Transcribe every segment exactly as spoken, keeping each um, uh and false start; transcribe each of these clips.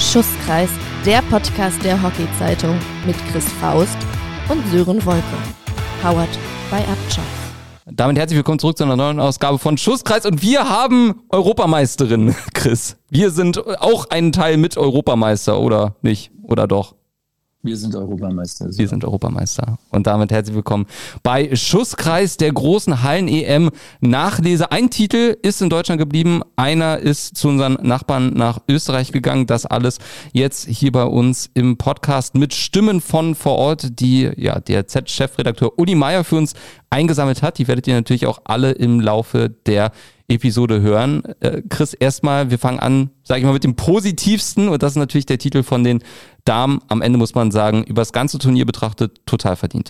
Schusskreis, der Podcast der Hockey-Zeitung mit Chris Faust und Sören Wolke. Powered by Upchuck. Damit herzlich willkommen zurück zu einer neuen Ausgabe von Schusskreis und wir haben Europameisterin, Chris. Wir sind auch ein Teil mit Europameister, oder nicht? Oder doch? Wir sind Europameister. So. Wir sind Europameister. Und damit herzlich willkommen bei Schusskreis der großen Hallen-E M Nachlese. Ein Titel ist in Deutschland geblieben, einer ist zu unseren Nachbarn nach Österreich gegangen. Das alles jetzt hier bei uns im Podcast mit Stimmen von vor Ort, die ja der Z-Chefredakteur Uli Meier für uns eingesammelt hat. Die werdet ihr natürlich auch alle im Laufe der Episode hören. Äh, Chris, erstmal, wir fangen an, sage ich mal, mit dem Positivsten und das ist natürlich der Titel von den Damen. Am Ende muss man sagen, über das ganze Turnier betrachtet, total verdient.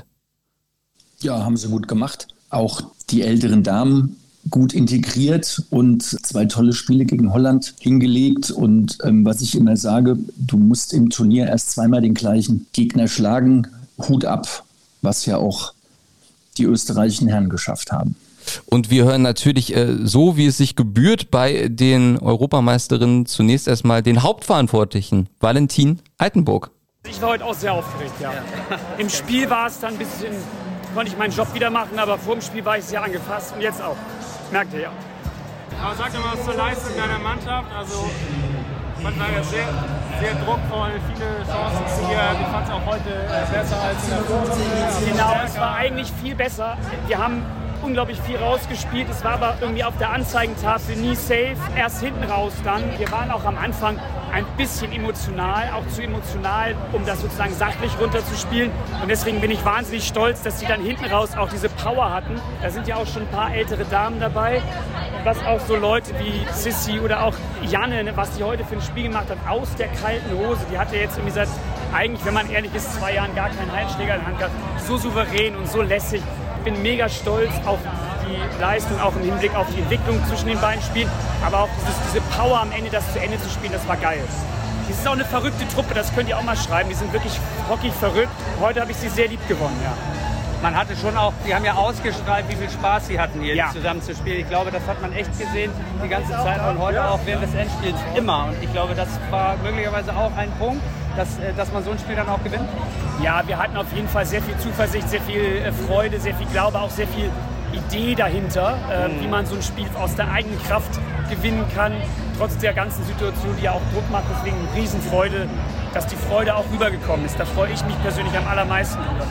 Ja, haben sie gut gemacht. Auch die älteren Damen gut integriert und zwei tolle Spiele gegen Holland hingelegt. Und ähm, was ich immer sage, du musst im Turnier erst zweimal den gleichen Gegner schlagen. Hut ab, was ja auch die österreichischen Herren geschafft haben. Und wir hören natürlich, äh, so wie es sich gebührt, bei den Europameisterinnen zunächst erstmal den Hauptverantwortlichen, Valentin Altenburg. Ich war heute auch sehr aufgeregt, ja. Im Spiel war es dann ein bisschen, konnte ich meinen Job wieder machen, aber vor dem Spiel war ich sehr angefasst und jetzt auch. Merkt ihr ja. Aber sag doch mal was zur Leistung deiner Mannschaft. Also, man war ja sehr, sehr druckvoll, viele Chancen kreiert. Ich fand es auch heute besser als in der Vorrunde. Genau, es war eigentlich viel besser. Wir haben unglaublich viel rausgespielt. Es war aber irgendwie auf der Anzeigentafel nie safe. Erst hinten raus dann. Wir waren auch am Anfang ein bisschen emotional, auch zu emotional, um das sozusagen sachlich runterzuspielen. Und deswegen bin ich wahnsinnig stolz, dass die dann hinten raus auch diese Power hatten. Da sind ja auch schon ein paar ältere Damen dabei. Was auch so Leute wie Sissi oder auch Janne, was die heute für ein Spiel gemacht hat, aus der kalten Hose. Die hatte jetzt irgendwie seit, eigentlich, wenn man ehrlich ist, zwei Jahren gar keinen Hallenschläger in der Hand gehabt. So souverän und so lässig. Ich bin mega stolz auf die Leistung, auch im Hinblick auf die Entwicklung zwischen den beiden Spielen, aber auch dieses, diese Power am Ende, das zu Ende zu spielen, das war geil. Das ist auch eine verrückte Truppe, das könnt ihr auch mal schreiben, die sind wirklich Hockey verrückt. Heute habe ich sie sehr lieb gewonnen, ja. Man hatte schon auch, die haben ja ausgestrahlt, wie viel Spaß sie hatten, hier ja. zusammen zu spielen. Ich glaube, das hat man echt gesehen, die ganze Zeit und heute auch während des Endspiels immer. Und ich glaube, das war möglicherweise auch ein Punkt, dass, dass man so ein Spiel dann auch gewinnt. Ja, wir hatten auf jeden Fall sehr viel Zuversicht, sehr viel Freude, sehr viel Glaube, auch sehr viel Idee dahinter, äh, mhm. wie man so ein Spiel aus der eigenen Kraft gewinnen kann, trotz der ganzen Situation, die ja auch Druck macht. Deswegen Riesenfreude, dass die Freude auch rübergekommen ist. Da freue ich mich persönlich am allermeisten drüber.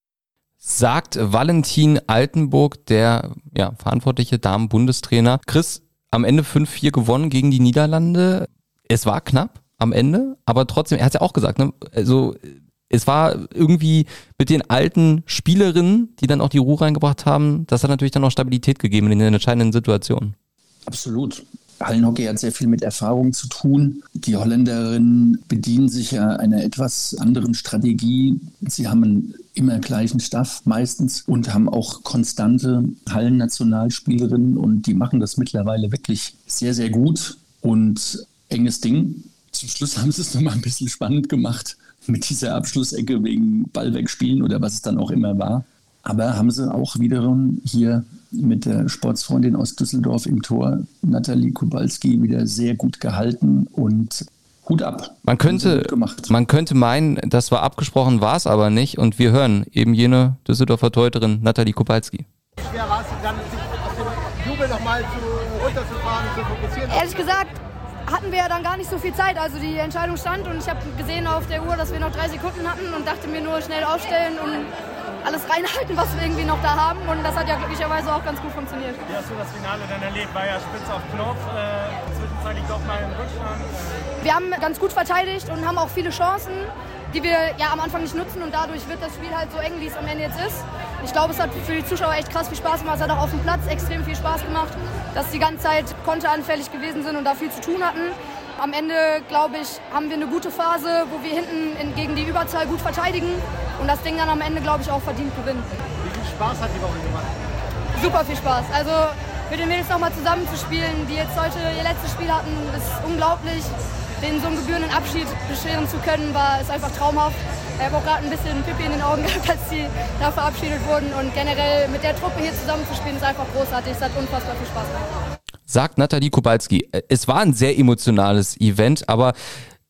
Sagt Valentin Altenburg, der ja, verantwortliche Damen-Bundestrainer. Chris, am Ende fünf vier gewonnen gegen die Niederlande. Es war knapp am Ende, aber trotzdem, er hat es ja auch gesagt, ne? Also es war irgendwie mit den alten Spielerinnen, die dann auch die Ruhe reingebracht haben, das hat natürlich dann auch Stabilität gegeben in den entscheidenden Situationen. Absolut. Hallenhockey hat sehr viel mit Erfahrung zu tun. Die Holländerinnen bedienen sich ja einer etwas anderen Strategie. Sie haben einen immer gleichen Staff meistens und haben auch konstante Hallennationalspielerinnen und die machen das mittlerweile wirklich sehr, sehr gut und enges Ding. Zum Schluss haben sie es nochmal ein bisschen spannend gemacht mit dieser Abschlussecke wegen Ball wegspielen oder was es dann auch immer war. Aber haben sie auch wiederum hier mit der Sportsfreundin aus Düsseldorf im Tor, Nathalie Kubalski, wieder sehr gut gehalten und Hut ab. Man könnte, man könnte meinen, das war abgesprochen, war es aber nicht. Und wir hören eben jene Düsseldorfer Torhüterin Nathalie Kubalski. Wie schwer war es dann, sich auf den Jubel nochmal zu, runterzufahren, zu fokussieren? Ehrlich gesagt hatten wir ja dann gar nicht so viel Zeit. Also die Entscheidung stand und ich habe gesehen auf der Uhr, dass wir noch drei Sekunden hatten und dachte mir nur schnell aufstellen und alles reinhalten, was wir irgendwie noch da haben. Und das hat ja glücklicherweise auch ganz gut funktioniert. Wie hast du das Finale dann erlebt? War ja spitz auf Knopf, äh, zwischenzeitlich doch mal im Rückstand. Wir haben ganz gut verteidigt und haben auch viele Chancen, die wir ja am Anfang nicht nutzen. Und dadurch wird das Spiel halt so eng, wie es am Ende jetzt ist. Ich glaube, es hat für die Zuschauer echt krass viel Spaß gemacht. Es hat auch auf dem Platz extrem viel Spaß gemacht, dass die ganze Zeit konteranfällig gewesen sind und da viel zu tun hatten. Am Ende, glaube ich, haben wir eine gute Phase, wo wir hinten in, gegen die Überzahl gut verteidigen und das Ding dann am Ende, glaube ich, auch verdient gewinnen. Wie viel Spaß hat die Woche gemacht? Super viel Spaß. Also mit den Mädels nochmal zusammenzuspielen, die jetzt heute ihr letztes Spiel hatten, ist unglaublich. Denen so einen gebührenden Abschied bescheren zu können, war ist einfach traumhaft. Ich habe auch gerade ein bisschen Pipi in den Augen gehabt, als die da verabschiedet wurden. Und generell mit der Truppe hier zusammenzuspielen, ist einfach großartig. Es hat unfassbar viel Spaß gemacht. Sagt Nathalie Kubalski. Es war ein sehr emotionales Event, aber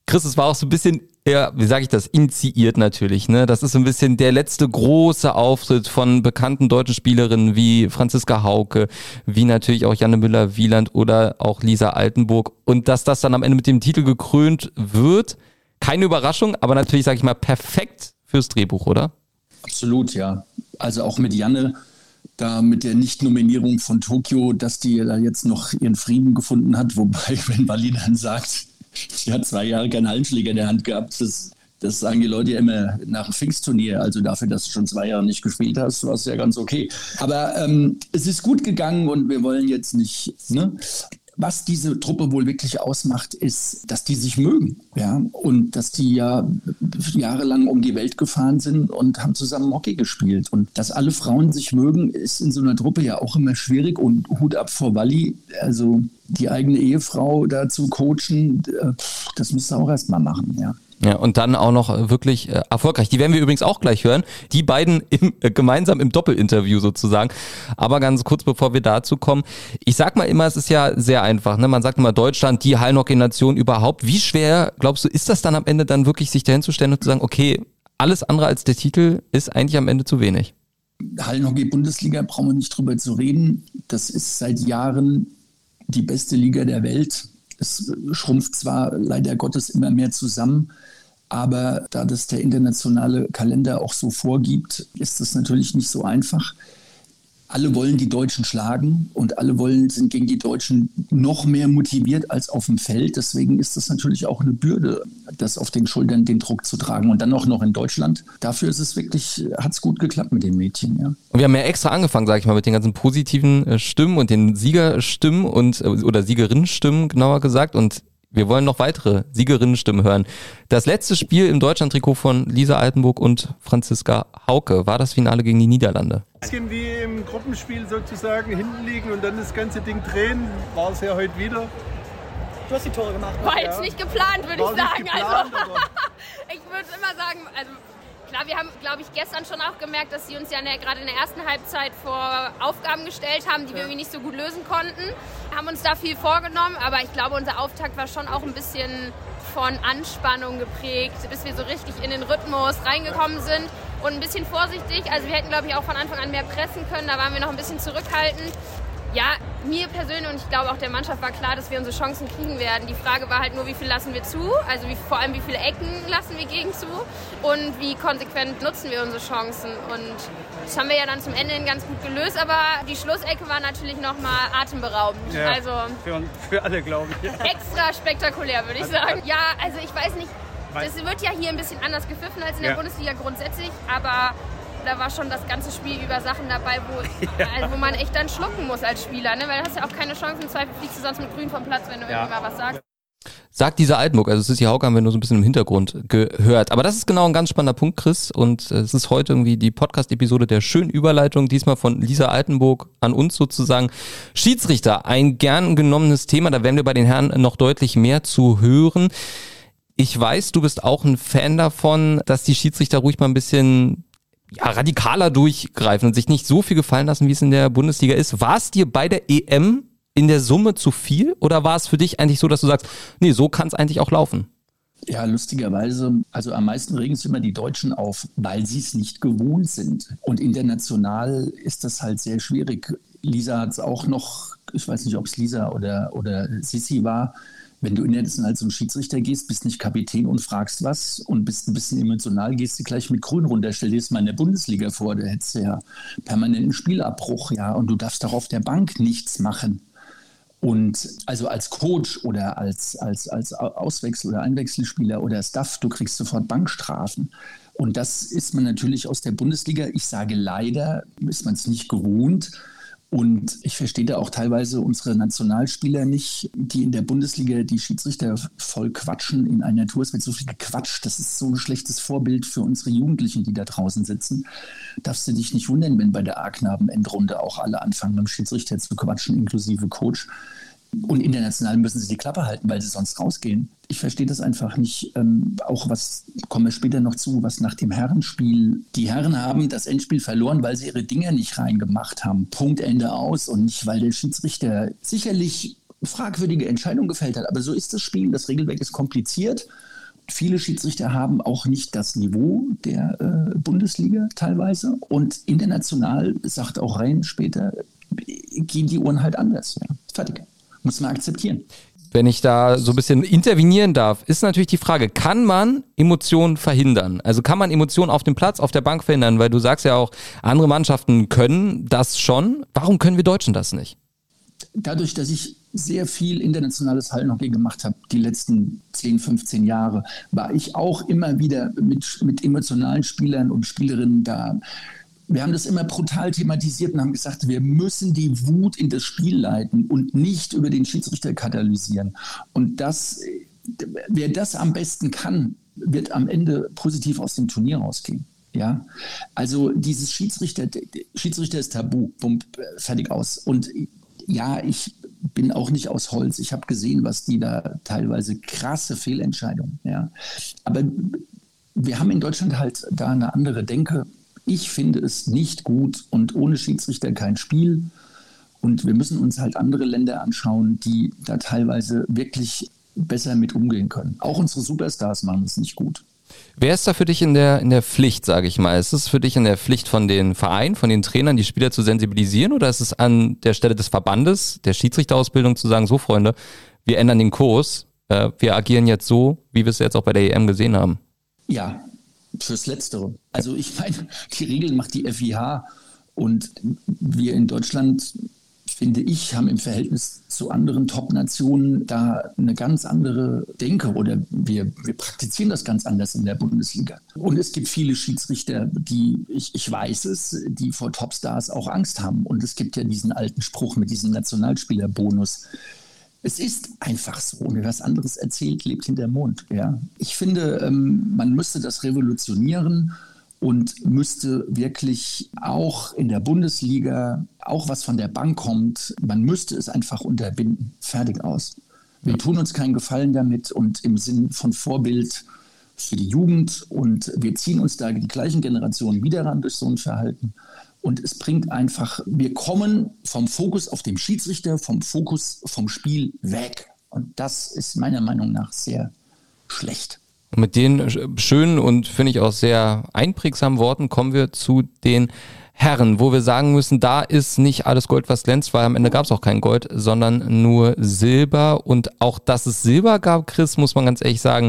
Chris, es war auch so ein bisschen, ja, wie sage ich das, initiiert natürlich, ne? Das ist so ein bisschen der letzte große Auftritt von bekannten deutschen Spielerinnen wie Franziska Hauke, wie natürlich auch Janne Müller-Wieland oder auch Lisa Altenburg. Und dass das dann am Ende mit dem Titel gekrönt wird, keine Überraschung, aber natürlich, sage ich mal, perfekt fürs Drehbuch, oder? Absolut, ja. Also auch mit Janne, da mit der Nicht-Nominierung von Tokio, dass die da jetzt noch ihren Frieden gefunden hat, wobei, wenn Wally dann sagt, sie hat zwei Jahre keinen Hallenschläger in der Hand gehabt. Das, das sagen die Leute ja immer nach dem Pfingstturnier. Also dafür, dass du schon zwei Jahre nicht gespielt hast, war es ja ganz okay. Aber ähm, es ist gut gegangen und wir wollen jetzt nicht... Ne? Was diese Truppe wohl wirklich ausmacht, ist, dass die sich mögen. Ja? Und dass die ja jahrelang um die Welt gefahren sind und haben zusammen Hockey gespielt. Und dass alle Frauen sich mögen, ist in so einer Truppe ja auch immer schwierig. Und Hut ab vor Wally. Also die eigene Ehefrau da zu coachen, das müsst ihr auch erst mal machen, ja. Ja, und dann auch noch wirklich äh, erfolgreich. Die werden wir übrigens auch gleich hören. Die beiden im, äh, gemeinsam im Doppelinterview sozusagen. Aber ganz kurz, bevor wir dazu kommen. Ich sag mal immer, es ist ja sehr einfach. Ne? Man sagt immer Deutschland, die Hallenhockey-Nation überhaupt. Wie schwer, glaubst du, ist das dann am Ende dann wirklich, sich dahin zu stellen und zu sagen, okay, alles andere als der Titel ist eigentlich am Ende zu wenig? Hallenhockey-Bundesliga, brauchen wir nicht drüber zu reden. Das ist seit Jahren die beste Liga der Welt. Es schrumpft zwar leider Gottes immer mehr zusammen, aber da das der internationale Kalender auch so vorgibt, ist das natürlich nicht so einfach. Alle wollen die Deutschen schlagen und alle wollen, sind gegen die Deutschen noch mehr motiviert als auf dem Feld. Deswegen ist das natürlich auch eine Bürde, das auf den Schultern den Druck zu tragen. Und dann auch noch in Deutschland. Dafür ist es wirklich, hat es gut geklappt mit den Mädchen. Ja. Und wir haben ja extra angefangen, sage ich mal, mit den ganzen positiven Stimmen und den Siegerstimmen und oder Siegerinnenstimmen, genauer gesagt. Und wir wollen noch weitere Siegerinnenstimmen hören. Das letzte Spiel im Deutschland-Trikot von Lisa Altenburg und Franziska Hauke war das Finale gegen die Niederlande. Bisschen wie im Gruppenspiel sozusagen hinten liegen und dann das ganze Ding drehen, war es ja heute wieder. Du hast die Tore gemacht. War jetzt nicht geplant, würde ich sagen. Geplant, also, ich würde immer sagen, also klar, wir haben, glaube ich, gestern schon auch gemerkt, dass sie uns ja gerade in der ersten Halbzeit vor Aufgaben gestellt haben, die wir irgendwie nicht so gut lösen konnten. Haben uns da viel vorgenommen, aber ich glaube, unser Auftakt war schon auch ein bisschen von Anspannung geprägt, bis wir so richtig in den Rhythmus reingekommen sind und ein bisschen vorsichtig. Also wir hätten, glaube ich, auch von Anfang an mehr pressen können, da waren wir noch ein bisschen zurückhaltend. Ja, mir persönlich und ich glaube auch der Mannschaft war klar, dass wir unsere Chancen kriegen werden. Die Frage war halt nur, wie viel lassen wir zu, also wie, vor allem wie viele Ecken lassen wir gegen zu und wie konsequent nutzen wir unsere Chancen. Und das haben wir ja dann zum Ende hin ganz gut gelöst, aber die Schlussecke war natürlich nochmal atemberaubend. Ja, also für, für alle, glaube ich. Extra spektakulär, würde ich sagen. Ja, also ich weiß nicht, das wird ja hier ein bisschen anders gepfiffen als in der ja. Bundesliga grundsätzlich, aber da war schon das ganze Spiel über Sachen dabei, wo, ja. also wo man echt dann schlucken muss als Spieler, ne? Weil du hast ja auch keine Chance, im Zweifel fliegst du sonst mit Grün vom Platz, wenn du ja. irgendwie mal was sagst. Sagt dieser Altenburg, also Sissi Hauke haben wir nur so ein bisschen im Hintergrund gehört. Aber das ist genau ein ganz spannender Punkt, Chris. Und es ist heute irgendwie die Podcast-Episode der schönen Überleitung, diesmal von Lisa Altenburg an uns sozusagen. Schiedsrichter, ein gern genommenes Thema, da werden wir bei den Herren noch deutlich mehr zu hören. Ich weiß, du bist auch ein Fan davon, dass die Schiedsrichter ruhig mal ein bisschen ja, radikaler durchgreifen und sich nicht so viel gefallen lassen, wie es in der Bundesliga ist. War es dir bei der E M in der Summe zu viel oder war es für dich eigentlich so, dass du sagst, nee, so kann es eigentlich auch laufen? Ja, lustigerweise, also am meisten regen es immer die Deutschen auf, weil sie es nicht gewohnt sind. Und international ist das halt sehr schwierig. Lisa hat es auch noch, ich weiß nicht, ob es Lisa oder, oder Sissi war, wenn du international zum Schiedsrichter gehst, bist nicht Kapitän und fragst was und bist ein bisschen emotional, gehst du gleich mit Grün runter. Stell dir das mal in der Bundesliga vor, da hättest du ja permanenten Spielabbruch, ja, und du darfst auch auf der Bank nichts machen. Und also als Coach oder als, als, als Auswechsel- oder Einwechselspieler oder Staff, du kriegst sofort Bankstrafen. Und das ist man natürlich aus der Bundesliga, ich sage leider, ist man es nicht gewohnt. Und ich verstehe da auch teilweise unsere Nationalspieler nicht, die in der Bundesliga die Schiedsrichter voll quatschen in einer Tour. Es wird so viel gequatscht. Das ist so ein schlechtes Vorbild für unsere Jugendlichen, die da draußen sitzen. Darfst du dich nicht wundern, wenn bei der A-Knaben-Endrunde auch alle anfangen, beim Schiedsrichter zu quatschen, inklusive Coach. Und international müssen sie die Klappe halten, weil sie sonst rausgehen. Ich verstehe das einfach nicht. Ähm, auch was, kommen wir später noch zu, was nach dem Herrenspiel. Die Herren haben das Endspiel verloren, weil sie ihre Dinger nicht reingemacht haben. Punkt, Ende, aus. Und nicht, weil der Schiedsrichter sicherlich fragwürdige Entscheidungen gefällt hat. Aber so ist das Spiel. Das Regelwerk ist kompliziert. viele Schiedsrichter haben auch nicht das Niveau der äh, Bundesliga teilweise. Und international, sagt auch Rein später, gehen die Uhren halt anders. Ja. Fertig. Muss man akzeptieren. Wenn ich da so ein bisschen intervenieren darf, ist natürlich die Frage, kann man Emotionen verhindern? Also kann man Emotionen auf dem Platz, auf der Bank verhindern? Weil du sagst ja auch, andere Mannschaften können das schon. Warum können wir Deutschen das nicht? Dadurch, dass ich sehr viel internationales Hallenhockey gemacht habe, die letzten zehn, fünfzehn Jahre, war ich auch immer wieder mit, mit emotionalen Spielern und Spielerinnen da. Wir haben das immer brutal thematisiert und haben gesagt, wir müssen die Wut in das Spiel leiten und nicht über den Schiedsrichter katalysieren. Und das, wer das am besten kann, wird am Ende positiv aus dem Turnier rausgehen. Ja, also dieses Schiedsrichter, Schiedsrichter ist tabu, bumm, fertig aus. Und ja, ich bin auch nicht aus Holz. Ich habe gesehen, was die da teilweise krasse Fehlentscheidungen. Ja, aber wir haben in Deutschland halt da eine andere Denke. Ich finde es nicht gut und ohne Schiedsrichter kein Spiel. Und wir müssen uns halt andere Länder anschauen, die da teilweise wirklich besser mit umgehen können. Auch unsere Superstars machen es nicht gut. Wer ist da für dich in der, in der Pflicht, sage ich mal? Ist es für dich in der Pflicht von den Vereinen, von den Trainern, die Spieler zu sensibilisieren? Oder ist es an der Stelle des Verbandes, der Schiedsrichterausbildung zu sagen, so Freunde, wir ändern den Kurs, äh, wir agieren jetzt so, wie wir es jetzt auch bei der E M gesehen haben? Ja, fürs Letztere. Also ich meine, die Regeln macht die F I H und wir in Deutschland, finde ich, haben im Verhältnis zu anderen Top-Nationen da eine ganz andere Denke oder wir, wir praktizieren das ganz anders in der Bundesliga. Und es gibt viele Schiedsrichter, die, ich, ich weiß es, die vor Topstars auch Angst haben. Und es gibt ja diesen alten Spruch mit diesem Nationalspielerbonus. Es ist einfach so. Und wer was anderes erzählt, lebt hinterm Mond. Ja. Ich finde, ähm, man müsste das revolutionieren und müsste wirklich auch in der Bundesliga, auch was von der Bank kommt, man müsste es einfach unterbinden. Fertig aus. Wir tun uns keinen Gefallen damit und im Sinn von Vorbild für die Jugend und wir ziehen uns da die gleichen Generationen wieder ran durch so ein Verhalten. Und es bringt einfach, wir kommen vom Fokus auf den Schiedsrichter, vom Fokus vom Spiel weg. Und das ist meiner Meinung nach sehr schlecht. Und mit den schönen und finde ich auch sehr einprägsamen Worten kommen wir zu den Herren, wo wir sagen müssen, da ist nicht alles Gold, was glänzt, weil am Ende gab es auch kein Gold, sondern nur Silber. Und auch, dass es Silber gab, Chris, muss man ganz ehrlich sagen,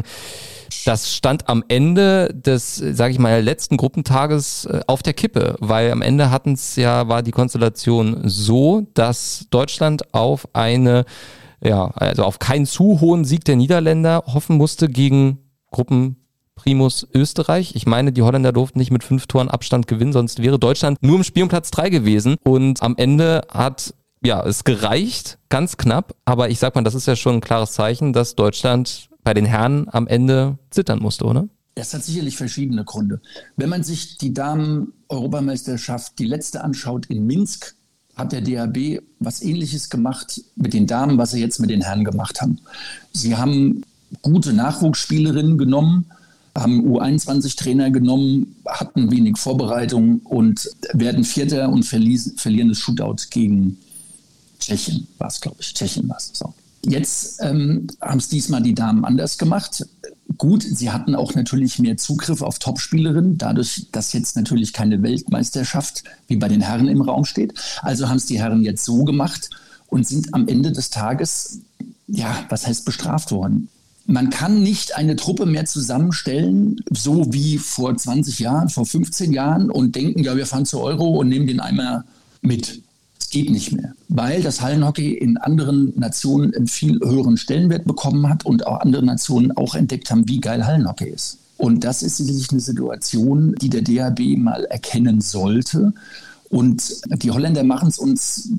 das stand am Ende des, sage ich mal, letzten Gruppentages auf der Kippe, weil am Ende hatten es ja, war die Konstellation so, dass Deutschland auf eine, ja, also auf keinen zu hohen Sieg der Niederländer hoffen musste gegen Gruppenprimus Österreich. Ich meine, die Holländer durften nicht mit fünf Toren Abstand gewinnen, sonst wäre Deutschland nur im Spiel um Platz drei gewesen. Und am Ende hat ja es gereicht, ganz knapp. Aber ich sag mal, das ist ja schon ein klares Zeichen, dass Deutschland bei den Herren am Ende zittern musste, oder? Das hat sicherlich verschiedene Gründe. Wenn man sich die Damen-Europameisterschaft, die letzte anschaut in Minsk, hat der D H B was Ähnliches gemacht mit den Damen, was sie jetzt mit den Herren gemacht haben. Sie haben gute Nachwuchsspielerinnen genommen, haben U einundzwanzig Trainer genommen, hatten wenig Vorbereitung und werden Vierter und verlies, verlieren das Shootout gegen Tschechien, war es, glaube ich. Tschechien war es. So. Jetzt ähm, haben es diesmal die Damen anders gemacht. Gut, sie hatten auch natürlich mehr Zugriff auf Topspielerinnen, dadurch, dass jetzt natürlich keine Weltmeisterschaft wie bei den Herren im Raum steht. Also haben es die Herren jetzt so gemacht und sind am Ende des Tages, ja, was heißt bestraft worden? Man kann nicht eine Truppe mehr zusammenstellen, so wie vor zwanzig Jahren, vor fünfzehn Jahren und denken, ja, wir fahren zur Euro und nehmen den Eimer mit. Es geht nicht mehr, weil das Hallenhockey in anderen Nationen einen viel höheren Stellenwert bekommen hat und auch andere Nationen auch entdeckt haben, wie geil Hallenhockey ist. Und das ist sicherlich eine Situation, die der D H B mal erkennen sollte. Und die Holländer machen es uns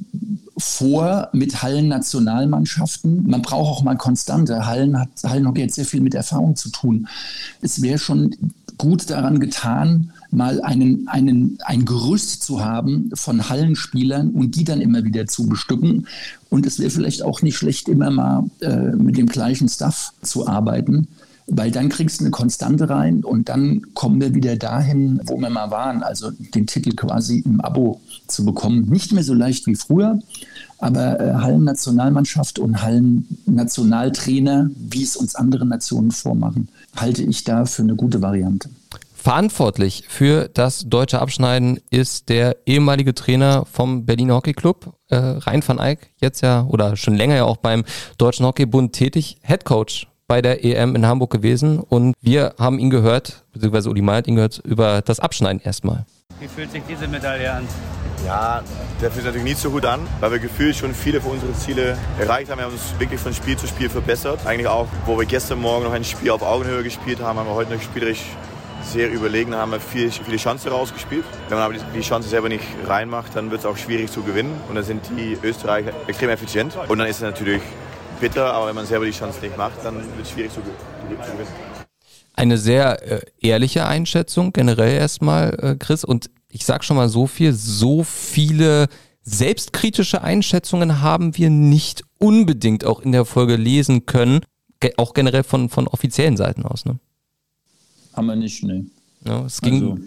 vor mit Hallen-Nationalmannschaften. Man braucht auch mal Konstante. Hallen hat, Hallenhockey hat sehr viel mit Erfahrung zu tun. Es wäre schon gut daran getan, mal einen, einen, ein Gerüst zu haben von Hallenspielern und die dann immer wieder zu bestücken. Und es wäre vielleicht auch nicht schlecht, immer mal äh, mit dem gleichen Staff zu arbeiten, weil dann kriegst du eine Konstante rein und dann kommen wir wieder dahin, wo wir mal waren, also den Titel quasi im Abo zu bekommen. Nicht mehr so leicht wie früher, aber äh, Hallen-Nationalmannschaft und Hallen-Nationaltrainer, wie es uns andere Nationen vormachen, halte ich da für eine gute Variante. Verantwortlich für das deutsche Abschneiden ist der ehemalige Trainer vom Berliner Hockey Club, äh, Rein van Eyck, jetzt ja oder schon länger ja auch beim Deutschen Hockeybund tätig, Headcoach bei der E M in Hamburg gewesen, und wir haben ihn gehört, beziehungsweise Uli Meyer hat ihn gehört, über das Abschneiden erstmal. Wie fühlt sich diese Medaille an? Ja, der fühlt sich natürlich nicht so gut an, weil wir gefühlt schon viele von unseren Ziele erreicht haben. Wir haben uns wirklich von Spiel zu Spiel verbessert. Eigentlich auch, wo wir gestern Morgen noch ein Spiel auf Augenhöhe gespielt haben, haben wir heute noch spielerisch sehr überlegen, haben wir viele, viele Chancen rausgespielt. Wenn man aber die, die Chance selber nicht reinmacht, dann wird es auch schwierig zu gewinnen. Und dann sind die Österreicher extrem effizient. Und dann ist es natürlich bitter, aber wenn man selber die Chance nicht macht, dann wird es schwierig zu, zu gewinnen. Eine sehr äh, ehrliche Einschätzung generell erstmal, äh, Chris. Und ich sag schon mal so viel, so viele selbstkritische Einschätzungen haben wir nicht unbedingt auch in der Folge lesen können. Ge- auch generell von, von offiziellen Seiten aus, ne? Haben wir nicht, ne. Ja, es ging... Also,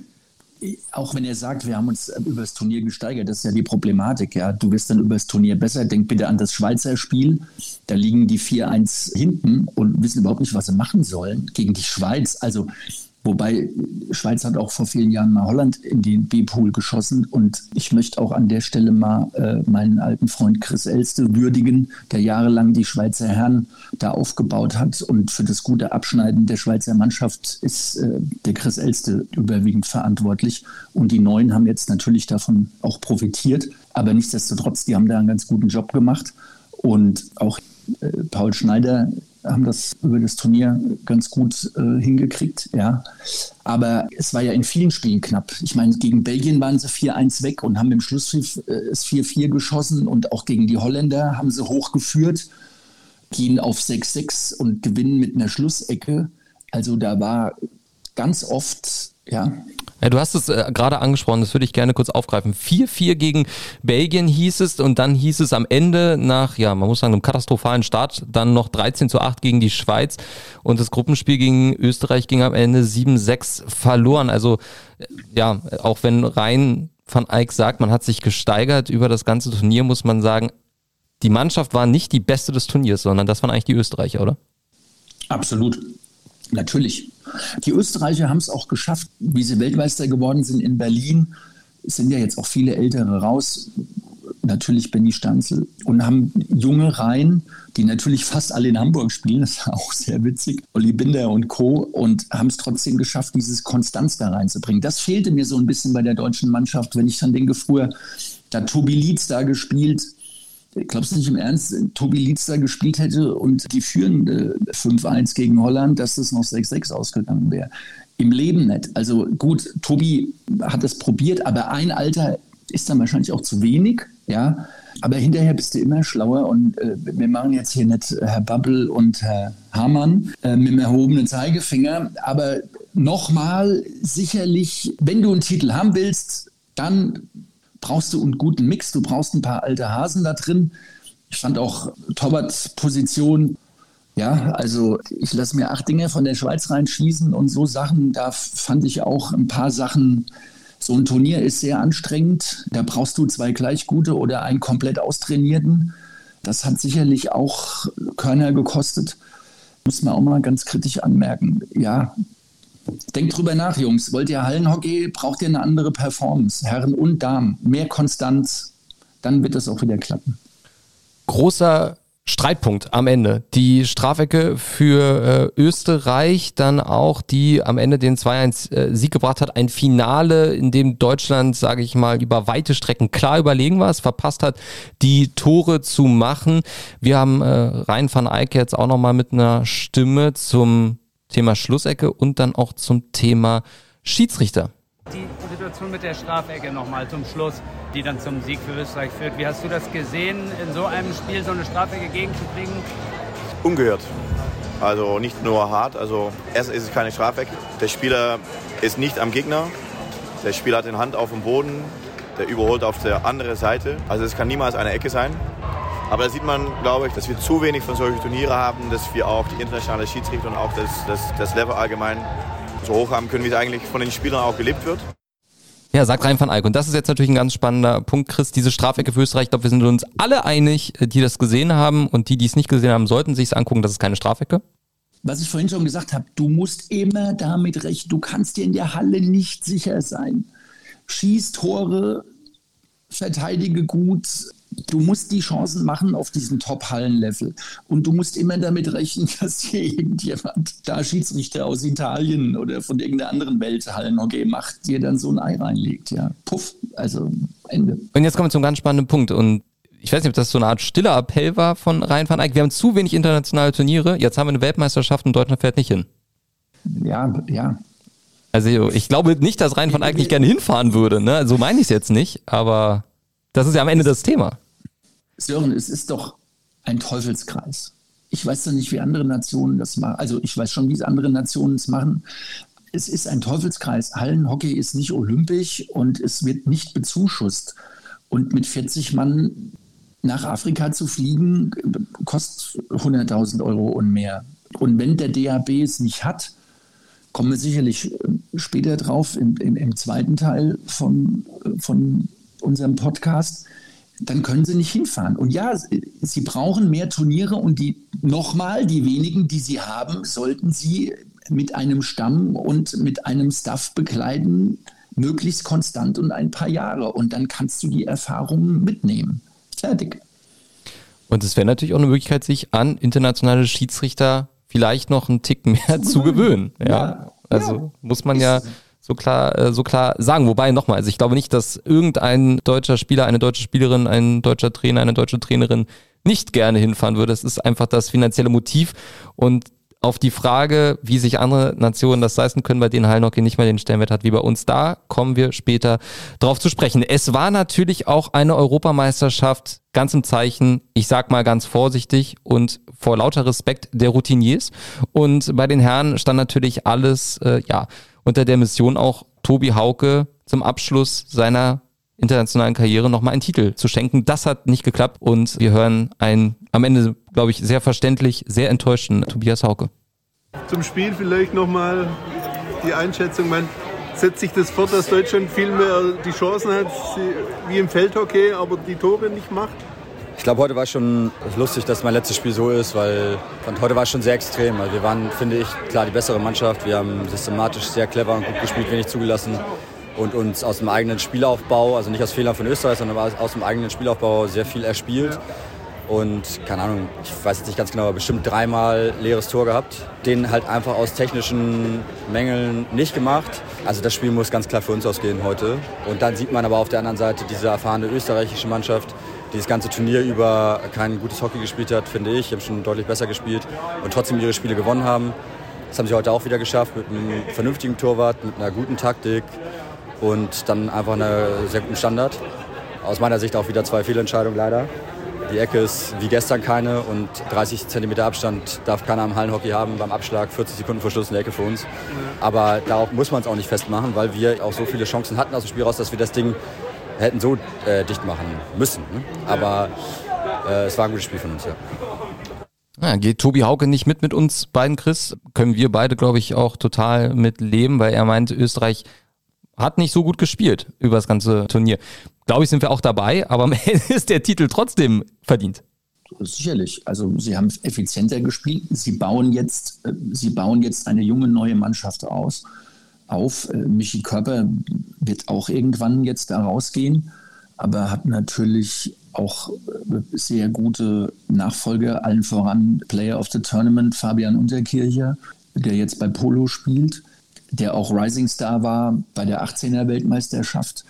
auch wenn er sagt, wir haben uns über das Turnier gesteigert, das ist ja die Problematik. Ja. Du wirst dann über das Turnier besser. Denk bitte an das Schweizer Spiel. Da liegen die vier eins hinten und wissen überhaupt nicht, was sie machen sollen gegen die Schweiz. Also, wobei, Schweiz hat auch vor vielen Jahren mal Holland in den B-Pool geschossen. Und ich möchte auch an der Stelle mal äh, meinen alten Freund Chris Elste würdigen, der jahrelang die Schweizer Herren da aufgebaut hat. Und für das gute Abschneiden der Schweizer Mannschaft ist äh, der Chris Elste überwiegend verantwortlich. Und die Neuen haben jetzt natürlich davon auch profitiert. Aber nichtsdestotrotz, die haben da einen ganz guten Job gemacht. Und auch äh, Paul Schneider haben das über das Turnier ganz gut äh, hingekriegt, ja. Aber es war ja in vielen Spielen knapp. Ich meine, gegen Belgien waren sie vier eins weg und haben im Schlusspfiff äh, es vier vier geschossen, und auch gegen die Holländer haben sie hochgeführt, gehen auf sechs sechs und gewinnen mit einer Schlussecke. Also da war ganz oft, ja... Ja, du hast es äh, gerade angesprochen, das würde ich gerne kurz aufgreifen. vier vier gegen Belgien hieß es, und dann hieß es am Ende nach, ja, man muss sagen, einem katastrophalen Start, dann noch dreizehn zu acht gegen die Schweiz, und das Gruppenspiel gegen Österreich ging am Ende sieben sechs verloren. Also äh, ja, auch wenn Rein van Eyck sagt, man hat sich gesteigert über das ganze Turnier, muss man sagen, die Mannschaft war nicht die beste des Turniers, sondern das waren eigentlich die Österreicher, oder? Absolut. Natürlich. Die Österreicher haben es auch geschafft, wie sie Weltmeister geworden sind in Berlin. Es sind ja jetzt auch viele Ältere raus, natürlich Benny Stanzel, und haben junge Reihen, die natürlich fast alle in Hamburg spielen, das ist auch sehr witzig, Olli Binder und Co., und haben es trotzdem geschafft, dieses Konstanz da reinzubringen. Das fehlte mir so ein bisschen bei der deutschen Mannschaft, wenn ich dann denke, früher, da Tobi Lietz da gespielt, glaubst du nicht im Ernst, Tobi Lietz da gespielt hätte und die führen äh, fünf eins gegen Holland, dass das noch sechs sechs ausgegangen wäre? Im Leben nicht. Also gut, Tobi hat das probiert, aber ein Alter ist dann wahrscheinlich auch zu wenig, ja. Aber hinterher bist du immer schlauer, und äh, wir machen jetzt hier nicht Herr Babbel und Herr Hamann äh, mit dem erhobenen Zeigefinger, aber nochmal sicherlich, wenn du einen Titel haben willst, dann brauchst du einen guten Mix, du brauchst ein paar alte Hasen da drin. Ich fand auch Torwart-Position, ja, also ich lasse mir acht Dinger von der Schweiz reinschießen und so Sachen, da fand ich auch ein paar Sachen, so ein Turnier ist sehr anstrengend, da brauchst du zwei gleich gute oder einen komplett austrainierten. Das hat sicherlich auch Körner gekostet, muss man auch mal ganz kritisch anmerken, ja. Denkt drüber nach, Jungs. Wollt ihr Hallenhockey, braucht ihr eine andere Performance. Herren und Damen, mehr Konstanz, dann wird das auch wieder klappen. Großer Streitpunkt am Ende. Die Strafecke für äh, Österreich, dann auch die am Ende den zwei eins äh, Sieg gebracht hat. Ein Finale, in dem Deutschland, sage ich mal, über weite Strecken klar überlegen war, es verpasst hat, die Tore zu machen. Wir haben äh, Rein van Eyck jetzt auch nochmal mit einer Stimme zum Thema Schlussecke und dann auch zum Thema Schiedsrichter. Die Situation mit der Strafecke nochmal zum Schluss, die dann zum Sieg für Österreich führt. Wie hast du das gesehen, in so einem Spiel so eine Strafecke gegenzukriegen? Ungehört. Also nicht nur hart. Also erst ist es keine Strafecke. Der Spieler ist nicht am Gegner. Der Spieler hat die Hand auf dem Boden. Der überholt auf der anderen Seite. Also es kann niemals eine Ecke sein. Aber da sieht man, glaube ich, dass wir zu wenig von solchen Turnieren haben, dass wir auch die internationale Schiedsrichter und auch das, das, das Level allgemein so hoch haben können, wie es eigentlich von den Spielern auch gelebt wird. Ja, sagt Rein van Eyck. Und das ist jetzt natürlich ein ganz spannender Punkt, Chris. Diese Strafecke für Österreich, ich glaube, wir sind uns alle einig, die das gesehen haben und die, die es nicht gesehen haben, sollten sich es angucken, das ist keine Strafecke. Was ich vorhin schon gesagt habe, du musst immer damit rechnen, du kannst dir in der Halle nicht sicher sein. Schieß Tore, verteidige gut. Du musst die Chancen machen auf diesem Top-Hallen-Level. Und du musst immer damit rechnen, dass hier irgendjemand, da Schiedsrichter aus Italien oder von irgendeiner anderen Welt Hallenhockey macht, dir dann so ein Ei reinlegt. Ja, puff, also Ende. Und jetzt kommen wir zum ganz spannenden Punkt. Und ich weiß nicht, ob das so eine Art stiller Appell war von Rein van Eyck. Wir haben zu wenig internationale Turniere. Jetzt haben wir eine Weltmeisterschaft und Deutschland fährt nicht hin. Ja, ja. Also ich glaube nicht, dass Rein van Eyck nicht gerne hinfahren würde. Ne? So meine ich es jetzt nicht. Aber das ist ja am Ende das Thema. Sören, es ist doch ein Teufelskreis. Ich weiß doch nicht, wie andere Nationen das machen. Also ich weiß schon, wie andere Nationen es machen. Es ist ein Teufelskreis. Hallenhockey ist nicht olympisch und es wird nicht bezuschusst. Und mit vierzig Mann nach Afrika zu fliegen, kostet hunderttausend Euro und mehr. Und wenn der D H B es nicht hat, kommen wir sicherlich später drauf im, im, im zweiten Teil von, von unserem Podcast, dann können sie nicht hinfahren. Und ja, sie brauchen mehr Turniere und die nochmal, die wenigen, die sie haben, sollten sie mit einem Stamm und mit einem Staff begleiten, möglichst konstant und ein paar Jahre. Und dann kannst du die Erfahrungen mitnehmen. Fertig. Und es wäre natürlich auch eine Möglichkeit, sich an internationale Schiedsrichter vielleicht noch einen Tick mehr zu, zu gewöhnen. Ja, ja. Also ja. muss man ja so klar, äh, so klar sagen. Wobei nochmal, also ich glaube nicht, dass irgendein deutscher Spieler, eine deutsche Spielerin, ein deutscher Trainer, eine deutsche Trainerin nicht gerne hinfahren würde. Es ist einfach das finanzielle Motiv. Und auf die Frage, wie sich andere Nationen das leisten können, bei denen Hallenhockey nicht mehr den Stellenwert hat wie bei uns, da kommen wir später drauf zu sprechen. Es war natürlich auch eine Europameisterschaft ganz im Zeichen, ich sag mal ganz vorsichtig und vor lauter Respekt der Routiniers. Und bei den Herren stand natürlich alles, äh, ja, unter der Mission auch Tobi Hauke zum Abschluss seiner internationalen Karriere nochmal einen Titel zu schenken. Das hat nicht geklappt und wir hören einen am Ende, glaube ich, sehr verständlich, sehr enttäuschten Tobias Hauke. Zum Spiel vielleicht nochmal die Einschätzung. Man setzt sich das fort, dass Deutschland viel mehr die Chancen hat, wie im Feldhockey, aber die Tore nicht macht. Ich glaube, heute war schon lustig, dass mein letztes Spiel so ist, weil und heute war es schon sehr extrem. Also wir waren, finde ich, klar die bessere Mannschaft. Wir haben systematisch sehr clever und gut gespielt, wenig zugelassen und uns aus dem eigenen Spielaufbau, also nicht aus Fehlern von Österreich, sondern aus dem eigenen Spielaufbau sehr viel erspielt. Und keine Ahnung, ich weiß jetzt nicht ganz genau, aber bestimmt dreimal leeres Tor gehabt. Den halt einfach aus technischen Mängeln nicht gemacht. Also das Spiel muss ganz klar für uns ausgehen heute. Und dann sieht man aber auf der anderen Seite diese erfahrene österreichische Mannschaft, die das ganze Turnier über kein gutes Hockey gespielt hat, finde ich. Die haben schon deutlich besser gespielt und trotzdem ihre Spiele gewonnen haben. Das haben sie heute auch wieder geschafft mit einem vernünftigen Torwart, mit einer guten Taktik und dann einfach einem sehr guten Standard. Aus meiner Sicht auch wieder zwei Fehlentscheidungen leider. Die Ecke ist wie gestern keine und dreißig Zentimeter Abstand darf keiner im Hallenhockey haben. Beim Abschlag vierzig Sekunden vor Schluss in der Ecke für uns. Aber darauf muss man es auch nicht festmachen, weil wir auch so viele Chancen hatten aus dem Spiel raus, dass wir das Ding hätten so äh, dicht machen müssen. Ne? Aber äh, es war ein gutes Spiel von uns, ja. Ja, geht Tobi Hauke nicht mit mit uns beiden, Chris? Können wir beide, glaube ich, auch total mit leben, weil er meint, Österreich hat nicht so gut gespielt über das ganze Turnier. Glaube ich, sind wir auch dabei, aber am Ende ist der Titel trotzdem verdient. Sicherlich. Also sie haben effizienter gespielt. Sie bauen jetzt, sie bauen jetzt eine junge neue Mannschaft aus. auf. Michi Körper wird auch irgendwann jetzt da rausgehen, aber hat natürlich auch sehr gute Nachfolger, allen voran Player of the Tournament, Fabian Unterkircher, der jetzt bei Polo spielt, der auch Rising Star war bei der achtzehner Weltmeisterschaft.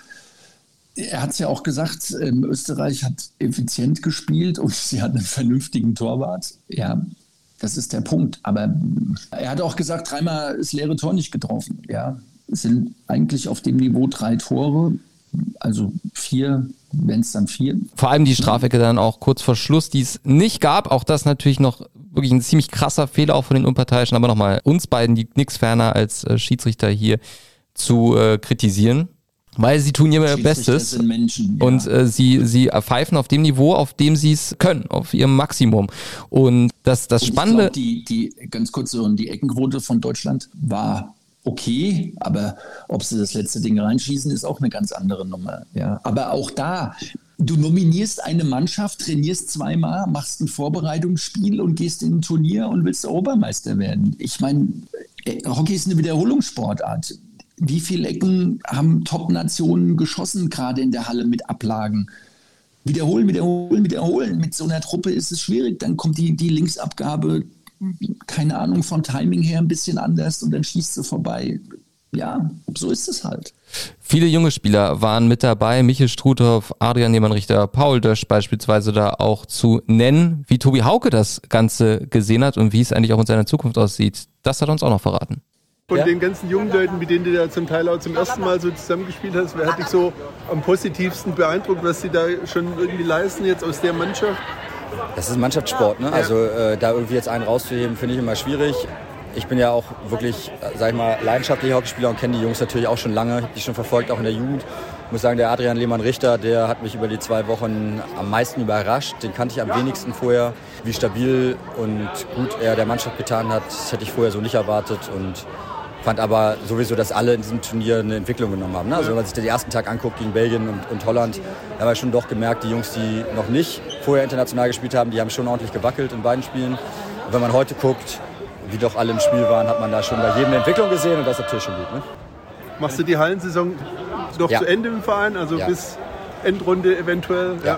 Er hat es ja auch gesagt, Österreich hat effizient gespielt und sie hat einen vernünftigen Torwart. Ja, das ist der Punkt. Aber er hat auch gesagt, dreimal das leere Tor nicht getroffen. Ja, es sind eigentlich auf dem Niveau drei Tore, also vier, wenn es dann vier. Vor allem die Strafecke dann auch kurz vor Schluss, die es nicht gab. Auch das natürlich noch wirklich ein ziemlich krasser Fehler auch von den Unparteiischen. Aber nochmal, uns beiden liegt nichts ferner als äh, Schiedsrichter hier zu äh, kritisieren. Weil sie tun ihr Bestes Menschen, ja. und äh, sie, sie pfeifen auf dem Niveau, auf dem sie es können, auf ihrem Maximum. Und das, das und Spannende... Ich glaub, die, die, ganz kurz so, die Eckenquote von Deutschland war okay, aber ob sie das letzte Ding reinschießen, ist auch eine ganz andere Nummer. Ja. Aber auch da, du nominierst eine Mannschaft, trainierst zweimal, machst ein Vorbereitungsspiel und gehst in ein Turnier und willst Europameister werden. Ich meine, Hockey ist eine Wiederholungssportart. Wie viele Ecken haben Top-Nationen geschossen, gerade in der Halle mit Ablagen? Wiederholen, wiederholen, wiederholen. Mit so einer Truppe ist es schwierig. Dann kommt die, die Linksabgabe, keine Ahnung, von Timing her ein bisschen anders und dann schießt sie vorbei. Ja, so ist es halt. Viele junge Spieler waren mit dabei. Michel Struthoff, Adrian Lehmann-Richter, Paul Dösch beispielsweise da auch zu nennen. Wie Tobi Hauke das Ganze gesehen hat und wie es eigentlich auch in seiner Zukunft aussieht, das hat er uns auch noch verraten. Von Ja. den ganzen jungen Leuten, mit denen du ja zum Teil auch zum ersten Mal so zusammengespielt hast, wer hat dich so am positivsten beeindruckt, was sie da schon irgendwie leisten jetzt aus der Mannschaft? Das ist ein Mannschaftssport, ne? Also äh, da irgendwie jetzt einen rauszuheben, finde ich immer schwierig. Ich bin ja auch wirklich, sag ich mal, leidenschaftlicher Hockeyspieler und kenne die Jungs natürlich auch schon lange. Ich habe die schon verfolgt, auch in der Jugend. Ich muss sagen, der Adrian Lehmann-Richter, der hat mich über die zwei Wochen am meisten überrascht. Den kannte ich am wenigsten vorher. Wie stabil und gut er der Mannschaft getan hat, das hätte ich vorher so nicht erwartet. Und fand aber sowieso, dass alle in diesem Turnier eine Entwicklung genommen haben. Ne? Also wenn man sich den ersten Tag anguckt gegen Belgien und, und Holland, da haben wir schon doch gemerkt, die Jungs, die noch nicht vorher international gespielt haben, die haben schon ordentlich gewackelt in beiden Spielen. Und wenn man heute guckt, wie doch alle im Spiel waren, hat man da schon bei jedem eine Entwicklung gesehen und das ist natürlich schon gut. Ne? Machst du die Hallensaison noch Ja. zu Ende im Verein, also Ja. bis Endrunde eventuell? Ja.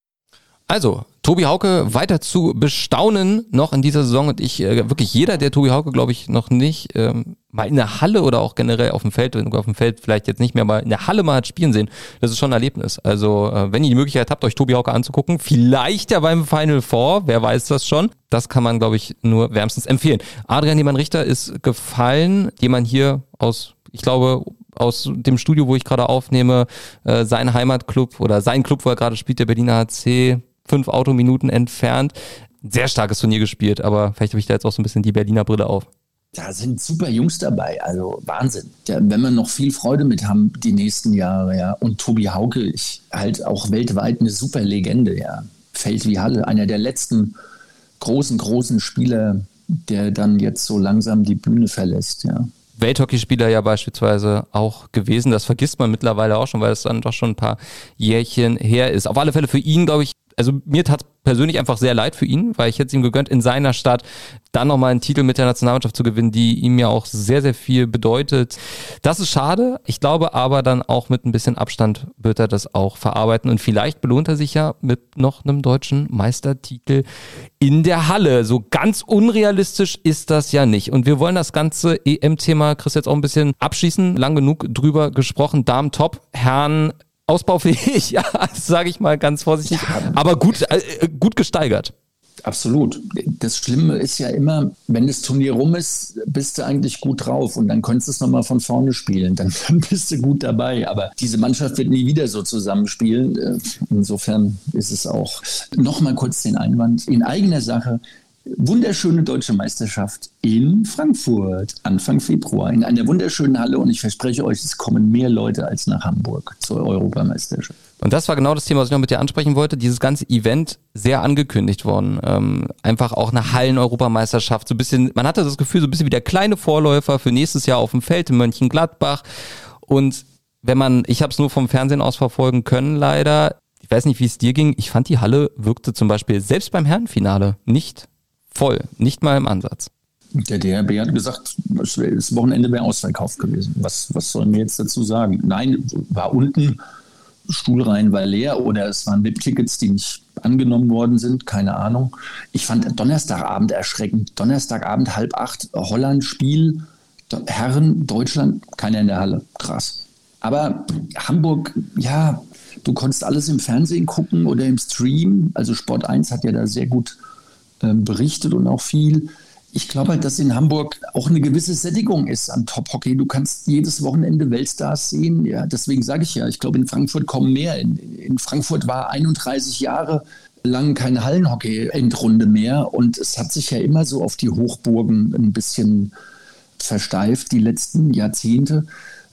Also, Tobi Hauke weiter zu bestaunen noch in dieser Saison und ich, äh, wirklich jeder, der Tobi Hauke, glaube ich, noch nicht ähm, mal in der Halle oder auch generell auf dem Feld, auf dem Feld vielleicht jetzt nicht mehr, mal in der Halle mal hat spielen sehen, das ist schon ein Erlebnis. Also, äh, wenn ihr die Möglichkeit habt, euch Tobi Hauke anzugucken, vielleicht ja beim Final Four, wer weiß das schon, das kann man, glaube ich, nur wärmstens empfehlen. Adrian Lehmann-Richter ist gefallen, jemand hier aus, ich glaube, aus dem Studio, wo ich gerade aufnehme, äh, sein Heimatclub oder sein Club, wo er gerade spielt, der Berliner H C, fünf Autominuten entfernt. Sehr starkes Turnier gespielt, aber vielleicht habe ich da jetzt auch so ein bisschen die Berliner Brille auf. Da sind super Jungs dabei, also Wahnsinn. Da werden wir noch viel Freude mit haben die nächsten Jahre, ja. Und Tobi Hauke, ich halt auch weltweit eine super Legende, ja. Fällt wie Halle, einer der letzten großen, großen Spieler, der dann jetzt so langsam die Bühne verlässt, ja. Welthockeyspieler ja beispielsweise auch gewesen. Das vergisst man mittlerweile auch schon, weil es dann doch schon ein paar Jährchen her ist. Auf alle Fälle für ihn, glaube ich, also mir tat es persönlich einfach sehr leid für ihn, weil ich hätte es ihm gegönnt, in seiner Stadt dann nochmal einen Titel mit der Nationalmannschaft zu gewinnen, die ihm ja auch sehr, sehr viel bedeutet. Das ist schade. Ich glaube aber dann auch mit ein bisschen Abstand wird er das auch verarbeiten und vielleicht belohnt er sich ja mit noch einem deutschen Meistertitel in der Halle. So ganz unrealistisch ist das ja nicht. Und wir wollen das ganze E M-Thema, Chris, jetzt auch ein bisschen abschließen. Lang genug drüber gesprochen. Damen top, Herren ausbaufähig, ja, sage ich mal ganz vorsichtig, ja, aber gut, äh, gut gesteigert. Absolut. Das Schlimme ist ja immer, wenn das Turnier rum ist, bist du eigentlich gut drauf und dann könntest du es nochmal von vorne spielen, dann, dann bist du gut dabei. Aber diese Mannschaft wird nie wieder so zusammenspielen. Insofern ist es auch, nochmal kurz den Einwand, in eigener Sache, wunderschöne deutsche Meisterschaft in Frankfurt, Anfang Februar, in einer wunderschönen Halle und ich verspreche euch, es kommen mehr Leute als nach Hamburg zur Europameisterschaft. Und das war genau das Thema, was ich noch mit dir ansprechen wollte. Dieses ganze Event sehr angekündigt worden. Ähm, einfach auch eine Hallen-Europameisterschaft. So ein bisschen, man hatte das Gefühl, so ein bisschen wie der kleine Vorläufer für nächstes Jahr auf dem Feld in Mönchengladbach. Und wenn man, ich habe es nur vom Fernsehen aus verfolgen können, leider. Ich weiß nicht, wie es dir ging. Ich fand, die Halle wirkte zum Beispiel selbst beim Herrenfinale nicht voll, nicht mal im Ansatz. Der D H B hat gesagt, das Wochenende wäre ausverkauft gewesen. Was, was sollen wir jetzt dazu sagen? Nein, war unten, Stuhlreihen war leer oder es waren V I P-Tickets, die nicht angenommen worden sind, keine Ahnung. Ich fand Donnerstagabend erschreckend. Donnerstagabend halb acht, Holland-Spiel, Herren, Deutschland, keiner in der Halle. Krass. Aber Hamburg, ja, du konntest alles im Fernsehen gucken oder im Stream. Also Sport eins hat ja da sehr gut berichtet und auch viel. Ich glaube halt, dass in Hamburg auch eine gewisse Sättigung ist an Top-Hockey. Du kannst jedes Wochenende Weltstars sehen. Ja, deswegen sage ich ja, ich glaube, in Frankfurt kommen mehr. In, in Frankfurt war einunddreißig Jahre lang keine Hallenhockey-Endrunde mehr und es hat sich ja immer so auf die Hochburgen ein bisschen versteift, die letzten Jahrzehnte.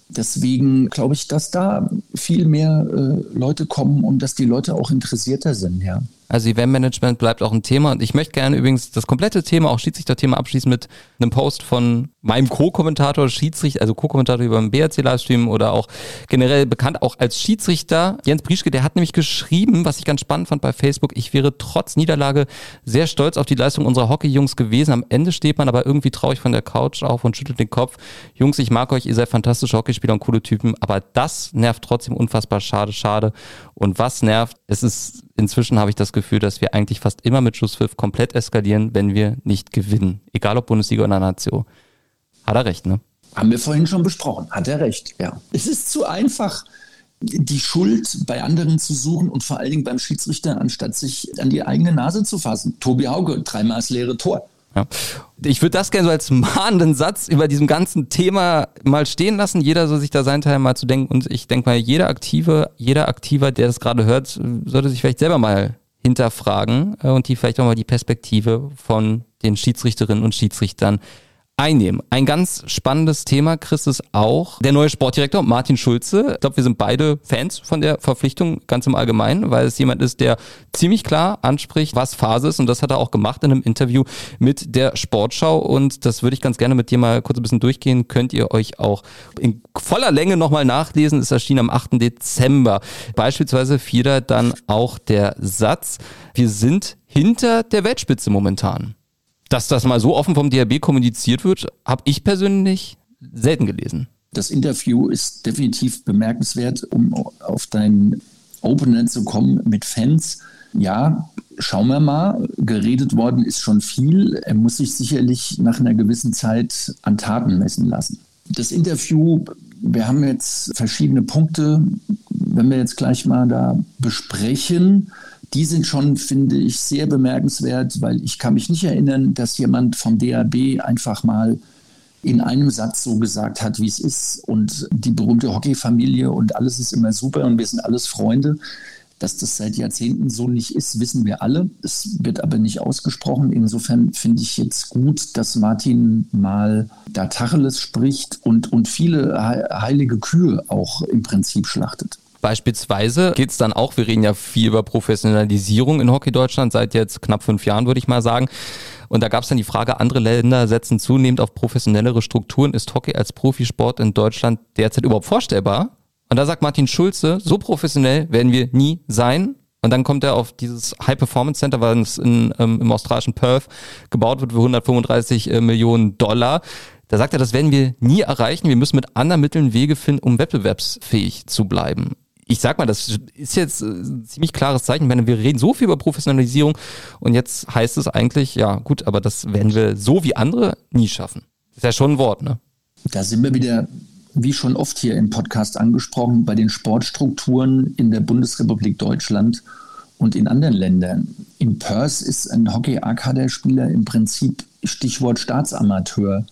Deswegen glaube ich, dass da viel mehr äh, Leute kommen und dass die Leute auch interessierter sind, ja. Also Eventmanagement bleibt auch ein Thema und ich möchte gerne übrigens das komplette Thema, auch Schiedsrichter-Thema abschließen mit einem Post von meinem Co-Kommentator, Schiedsrichter, also Co-Kommentator über den B R C-Livestream oder auch generell bekannt auch als Schiedsrichter, Jens Brieschke, der hat nämlich geschrieben, was ich ganz spannend fand bei Facebook, ich wäre trotz Niederlage sehr stolz auf die Leistung unserer Hockey-Jungs gewesen. Am Ende steht man aber irgendwie traurig von der Couch auf und schüttelt den Kopf. Jungs, ich mag euch, ihr seid fantastische Hockeyspieler und coole Typen, aber das nervt trotzdem unfassbar schade, schade. Und was nervt, es ist, inzwischen habe ich das Gefühl, dass wir eigentlich fast immer mit Schusspfiff komplett eskalieren, wenn wir nicht gewinnen. Egal ob Bundesliga oder Nation. Hat er recht, ne? Haben wir vorhin schon besprochen. Hat er recht, ja. Es ist zu einfach, die Schuld bei anderen zu suchen und vor allen Dingen beim Schiedsrichter, anstatt sich an die eigene Nase zu fassen. Tobi Hauke, dreimal das leere Tor. Ja. Ich würde das gerne so als mahnenden Satz über diesem ganzen Thema mal stehen lassen. Jeder soll sich da seinen Teil mal zu denken. Und ich denke mal, jeder Aktive, jeder Aktiver, der das gerade hört, sollte sich vielleicht selber mal hinterfragen und die vielleicht auch mal die Perspektive von den Schiedsrichterinnen und Schiedsrichtern einnehmen. Ein ganz spannendes Thema, Chris, ist auch der neue Sportdirektor Martin Schulze. Ich glaube, wir sind beide Fans von der Verpflichtung ganz im Allgemeinen, weil es jemand ist, der ziemlich klar anspricht, was Phase ist, und das hat er auch gemacht in einem Interview mit der Sportschau, und das würde ich ganz gerne mit dir mal kurz ein bisschen durchgehen. Könnt ihr euch auch in voller Länge nochmal nachlesen. Es erschien am achten Dezember. Beispielsweise fiel da dann auch der Satz: Wir sind hinter der Weltspitze momentan. Dass das mal so offen vom D H B kommuniziert wird, habe ich persönlich selten gelesen. Das Interview ist definitiv bemerkenswert, um auf deinen Opener zu kommen mit Fans. Ja, schauen wir mal, geredet worden ist schon viel. Er muss sich sicherlich nach einer gewissen Zeit an Taten messen lassen. Das Interview, wir haben jetzt verschiedene Punkte, wenn wir jetzt gleich mal da besprechen. Die sind schon, finde ich, sehr bemerkenswert, weil ich kann mich nicht erinnern, dass jemand vom D H B einfach mal in einem Satz so gesagt hat, wie es ist, und die berühmte Hockeyfamilie und alles ist immer super und wir sind alles Freunde. Dass das seit Jahrzehnten so nicht ist, wissen wir alle. Es wird aber nicht ausgesprochen. Insofern finde ich jetzt gut, dass Martin mal da Tacheles spricht und, und viele heilige Kühe auch im Prinzip schlachtet. Beispielsweise geht es dann auch, wir reden ja viel über Professionalisierung in Hockey Deutschland seit jetzt knapp fünf Jahren, würde ich mal sagen. Und da gab es dann die Frage, andere Länder setzen zunehmend auf professionellere Strukturen. Ist Hockey als Profisport in Deutschland derzeit überhaupt vorstellbar? Und da sagt Martin Schulze, so professionell werden wir nie sein. Und dann kommt er auf dieses High-Performance-Center, weil es in, ähm, im australischen Perth gebaut wird für hundertfünfunddreißig äh, Millionen Dollar. Da sagt er, das werden wir nie erreichen. Wir müssen mit anderen Mitteln Wege finden, um wettbewerbsfähig zu bleiben. Ich sag mal, das ist jetzt ein ziemlich klares Zeichen. Ich meine, wir reden so viel über Professionalisierung und jetzt heißt es eigentlich, ja gut, aber das werden wir so wie andere nie schaffen. Das ist ja schon ein Wort, ne? Da sind wir wieder, wie schon oft hier im Podcast angesprochen, bei den Sportstrukturen in der Bundesrepublik Deutschland und in anderen Ländern. In Perth ist ein Hockey-A-Kader-Spieler im Prinzip Stichwort Staatsamateur.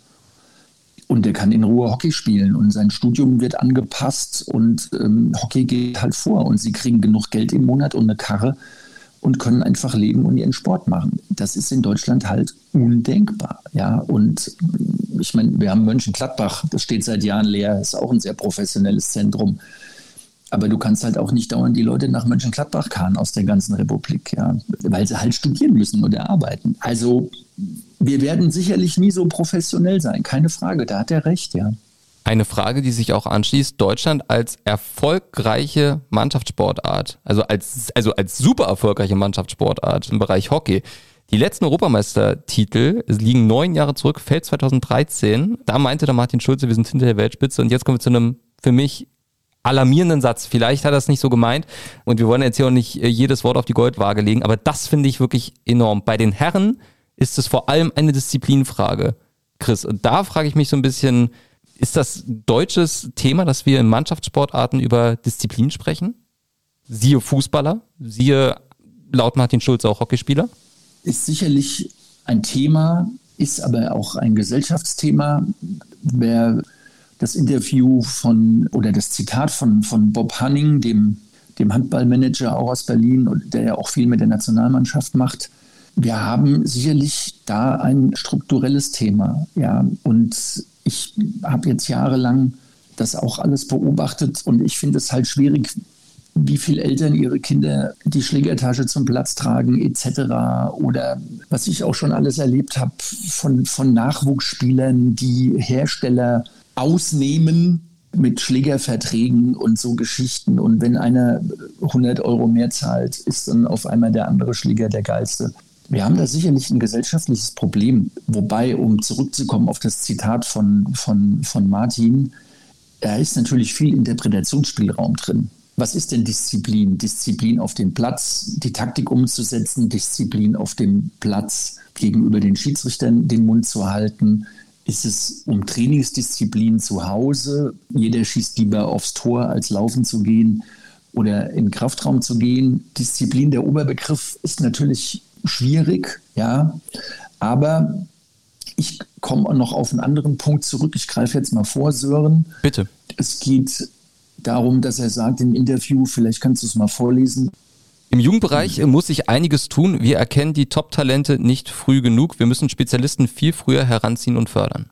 Und der kann in Ruhe Hockey spielen und sein Studium wird angepasst und ähm, Hockey geht halt vor und sie kriegen genug Geld im Monat und eine Karre und können einfach leben und ihren Sport machen. Das ist in Deutschland halt undenkbar. Ja? Und ich meine, wir haben Mönchengladbach, das steht seit Jahren leer, ist auch ein sehr professionelles Zentrum. Aber du kannst halt auch nicht dauernd die Leute nach Mönchengladbach karren aus der ganzen Republik, ja, weil sie halt studieren müssen oder arbeiten. Also wir werden sicherlich nie so professionell sein, keine Frage, da hat er recht, ja. Eine Frage, die sich auch anschließt: Deutschland als erfolgreiche Mannschaftssportart, also als, also als super erfolgreiche Mannschaftssportart im Bereich Hockey. Die letzten Europameistertitel liegen neun Jahre zurück, Feld zweitausenddreizehn. Da meinte der Martin Schulze, wir sind hinter der Weltspitze, und jetzt kommen wir zu einem für mich alarmierenden Satz. Vielleicht hat er es nicht so gemeint und wir wollen jetzt hier auch nicht jedes Wort auf die Goldwaage legen, aber das finde ich wirklich enorm. Bei den Herren ist es vor allem eine Disziplinfrage, Chris. Und da frage ich mich so ein bisschen, ist das deutsches Thema, dass wir in Mannschaftssportarten über Disziplin sprechen? Siehe Fußballer, siehe laut Martin Schulze auch Hockeyspieler? Ist sicherlich ein Thema, ist aber auch ein Gesellschaftsthema. Wer das Interview von oder das Zitat von, von Bob Hanning, dem, dem Handballmanager auch aus Berlin, der ja auch viel mit der Nationalmannschaft macht. Wir haben sicherlich da ein strukturelles Thema. Ja. Und ich habe jetzt jahrelang das auch alles beobachtet und ich finde es halt schwierig, wie viele Eltern ihre Kinder die Schlägertasche zum Platz tragen et cetera. Oder was ich auch schon alles erlebt habe von, von Nachwuchsspielern, die Hersteller ausnehmen mit Schlägerverträgen und so Geschichten. Und wenn einer hundert Euro mehr zahlt, ist dann auf einmal der andere Schläger der geilste. Wir haben da sicherlich ein gesellschaftliches Problem. Wobei, um zurückzukommen auf das Zitat von, von, von Martin, da ist natürlich viel Interpretationsspielraum drin. Was ist denn Disziplin? Disziplin auf dem Platz, die Taktik umzusetzen, Disziplin auf dem Platz, gegenüber den Schiedsrichtern den Mund zu halten. Ist es um Trainingsdisziplin zu Hause? Jeder schießt lieber aufs Tor, als laufen zu gehen oder in den Kraftraum zu gehen. Disziplin, der Oberbegriff, ist natürlich schwierig, ja, aber ich komme auch noch auf einen anderen Punkt zurück. Ich greife jetzt mal vor, Sören. Bitte. Es geht darum, dass er sagt im Interview, vielleicht kannst du es mal vorlesen. Im Jugendbereich muss sich einiges tun. Wir erkennen die Top-Talente nicht früh genug. Wir müssen Spezialisten viel früher heranziehen und fördern.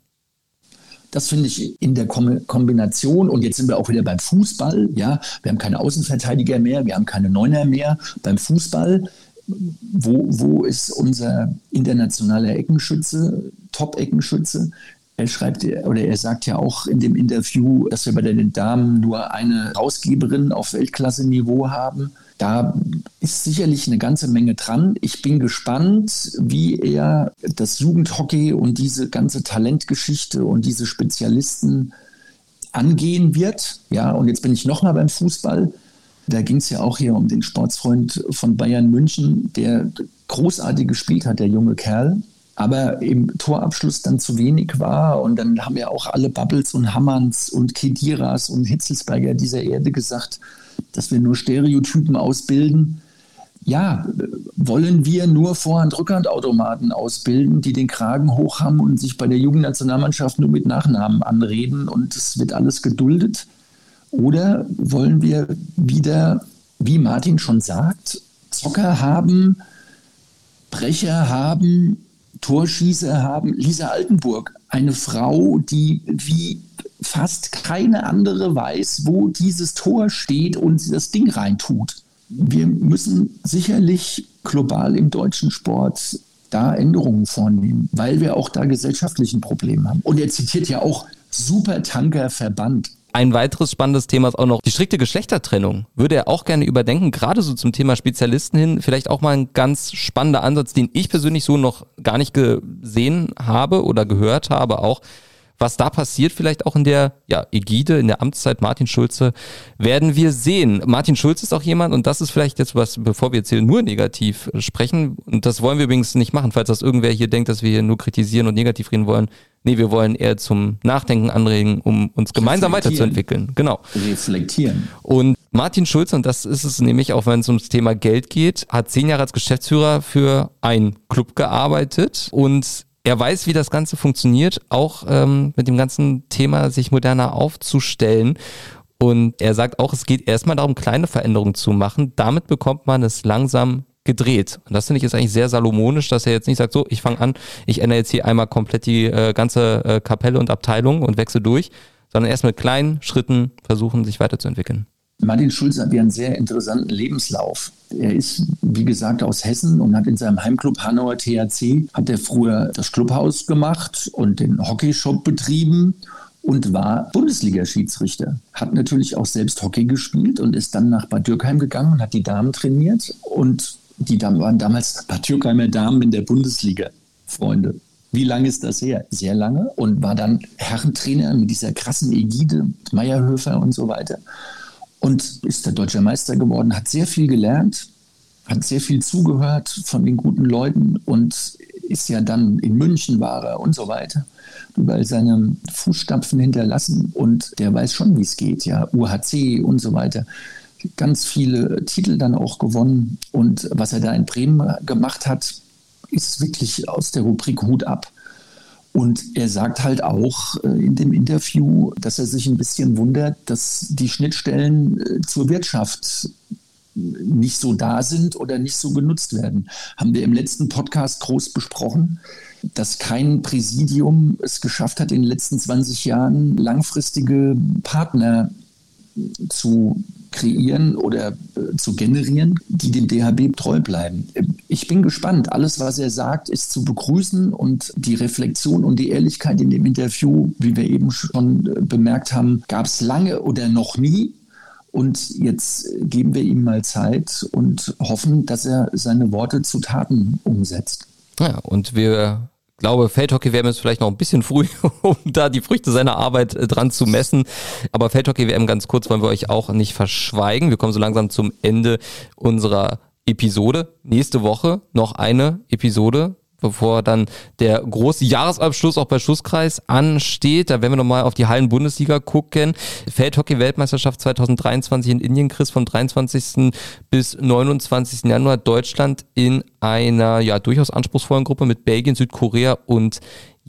Das finde ich in der Kombination, und jetzt sind wir auch wieder beim Fußball, ja, wir haben keine Außenverteidiger mehr, wir haben keine Neuner mehr. Beim Fußball, wo, wo ist unser internationaler Eckenschütze, Top-Eckenschütze? Er schreibt, oder er sagt ja auch in dem Interview, dass wir bei den Damen nur eine Herausgeberin auf Weltklasse-Niveau haben. Da ist sicherlich eine ganze Menge dran. Ich bin gespannt, wie er das Jugendhockey und diese ganze Talentgeschichte und diese Spezialisten angehen wird. Ja, und jetzt bin ich nochmal beim Fußball. Da ging es ja auch hier um den Sportsfreund von Bayern München, der großartig gespielt hat, der junge Kerl, aber im Torabschluss dann zu wenig war. Und dann haben ja auch alle Bubbles und Hammerns und Kediras und Hitzelsberger dieser Erde gesagt, dass wir nur Stereotypen ausbilden. Ja, wollen wir nur Vorhand-Rückhand-Automaten ausbilden, die den Kragen hoch haben und sich bei der Jugendnationalmannschaft nur mit Nachnamen anreden und es wird alles geduldet? Oder wollen wir wieder, wie Martin schon sagt, Zocker haben, Brecher haben, Torschießer haben? Lisa Altenburg, eine Frau, die wie fast keine andere weiß, wo dieses Tor steht und sie das Ding reintut. Wir müssen sicherlich global im deutschen Sport da Änderungen vornehmen, weil wir auch da gesellschaftlichen Probleme haben. Und er zitiert ja auch Supertanker-Verband. Ein weiteres spannendes Thema ist auch noch die strikte Geschlechtertrennung. Würde er auch gerne überdenken, gerade so zum Thema Spezialisten hin. Vielleicht auch mal ein ganz spannender Ansatz, den ich persönlich so noch gar nicht gesehen habe oder gehört habe auch. Was da passiert, vielleicht auch in der ja, Ägide, in der Amtszeit Martin Schulze, werden wir sehen. Martin Schulze ist auch jemand, und das ist vielleicht jetzt was, bevor wir jetzt hier nur negativ sprechen, und das wollen wir übrigens nicht machen, falls das irgendwer hier denkt, dass wir hier nur kritisieren und negativ reden wollen. Nee, wir wollen eher zum Nachdenken anregen, um uns gemeinsam weiterzuentwickeln. Genau. Reflektieren. Und Martin Schulze, und das ist es nämlich, auch wenn es ums Thema Geld geht, hat zehn Jahre als Geschäftsführer für einen Club gearbeitet und er weiß, wie das Ganze funktioniert, auch ähm, mit dem ganzen Thema sich moderner aufzustellen. Und er sagt auch, es geht erstmal darum, kleine Veränderungen zu machen. Damit bekommt man es langsam gedreht. Und das finde ich ist eigentlich sehr salomonisch, dass er jetzt nicht sagt, so, ich fange an, ich ändere jetzt hier einmal komplett die äh, ganze äh, Kapelle und Abteilung und wechsle durch, sondern erst mit kleinen Schritten versuchen, sich weiterzuentwickeln. Martin Schulze hat ja einen sehr interessanten Lebenslauf. Er ist, wie gesagt, aus Hessen und hat in seinem Heimclub Hanauer T H C, hat er früher das Clubhaus gemacht und den Hockeyshop betrieben und war Bundesliga-Schiedsrichter. Hat natürlich auch selbst Hockey gespielt und ist dann nach Bad Dürkheim gegangen und hat die Damen trainiert. Und die Damen waren damals Bad Dürkheimer Damen in der Bundesliga, Freunde. Wie lange ist das her? Sehr lange. Und war dann Herrentrainer mit dieser krassen Ägide, Meyerhöfer und so weiter. Und ist der deutsche Meister geworden, hat sehr viel gelernt, hat sehr viel zugehört von den guten Leuten und ist ja dann in München war er und so weiter, überall seine Fußstapfen hinterlassen und der weiß schon, wie es geht, ja, U H C und so weiter. Ganz viele Titel dann auch gewonnen und was er da in Bremen gemacht hat, ist wirklich aus der Rubrik Hut ab. Und er sagt halt auch in dem Interview, dass er sich ein bisschen wundert, dass die Schnittstellen zur Wirtschaft nicht so da sind oder nicht so genutzt werden. Haben wir im letzten Podcast groß besprochen, dass kein Präsidium es geschafft hat, in den letzten zwanzig Jahren langfristige Partner zu kreieren oder äh, zu generieren, die dem D H B treu bleiben. Ich bin gespannt. Alles, was er sagt, ist zu begrüßen und die Reflexion und die Ehrlichkeit in dem Interview, wie wir eben schon äh, bemerkt haben, gab es lange oder noch nie. Und jetzt geben wir ihm mal Zeit und hoffen, dass er seine Worte zu Taten umsetzt. Ja, und wir glaube, Feldhockey-W M ist vielleicht noch ein bisschen früh, um da die Früchte seiner Arbeit dran zu messen. Aber Feldhockey-W M ganz kurz wollen wir euch auch nicht verschweigen. Wir kommen so langsam zum Ende unserer Episode. Nächste Woche noch eine Episode, bevor dann der große Jahresabschluss auch bei Schusskreis ansteht. Da werden wir nochmal auf die Hallen-Bundesliga gucken. Feldhockey-Weltmeisterschaft zwanzig dreiundzwanzig in Indien, Chris, vom dreiundzwanzigsten bis neunundzwanzigsten Januar. Deutschland in einer ja durchaus anspruchsvollen Gruppe mit Belgien, Südkorea und